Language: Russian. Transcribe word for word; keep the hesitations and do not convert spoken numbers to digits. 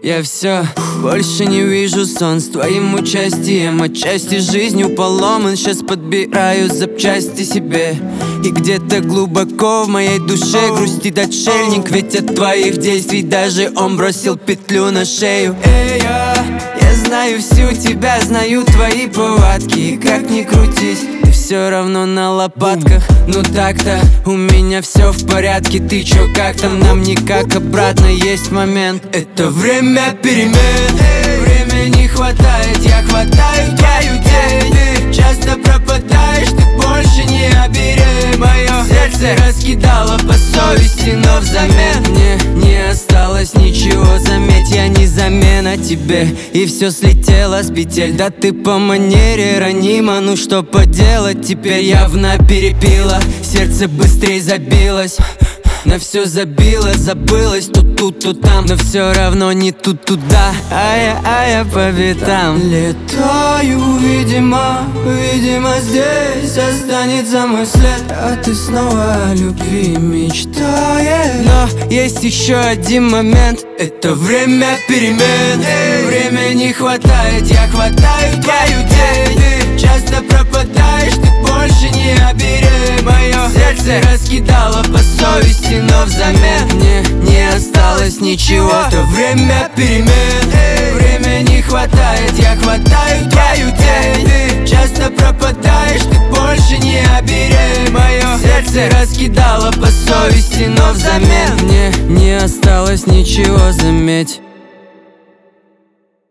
Я все больше не вижу сон с твоим участием. Отчасти жизнью поломан, сейчас подбираю запчасти себе. И где-то глубоко в моей душе грустит отшельник, ведь от твоих действий даже он бросил петлю на шею. Эй, я, я знаю всю тебя, знаю твои повадки. И как ни крутись, ты все равно на лопатках. Ну так-то у меня все в порядке. Ты чё, как там? Нам никак обратно. Есть момент, это время перемен. Время не хватает, я хватаю твою тень. Ты часто пропадаешь, ты больше не оберег. Мое сердце раскидало по совести, но взамен мне не осталось ничего. Заметь, я не замена тебе, и все слетело с петель. Да ты по манере ранима, ну что поделать, теперь явно перепила. Сердце быстрее забилось, на все забилось, забылось то тут, то там, но все равно не тут, туда. А я, а я по пятам летаю, видимо, видимо здесь останется мой след. А ты снова о любви мечтаешь. Но есть еще один момент, это время перемен. Время не хватает, я хватаю твою тень. Ты часто пропадаешь, ты больше не оберег. Мое сердце раскидало по совести, но взамен мне не осталось ничего. Это время перемен. Время не хватает, я хватаю твою тень. Ты часто пропадаешь, ты больше не оберег. Мое сердце раскидало по совести, но взамен мне не осталось ничего, заметь.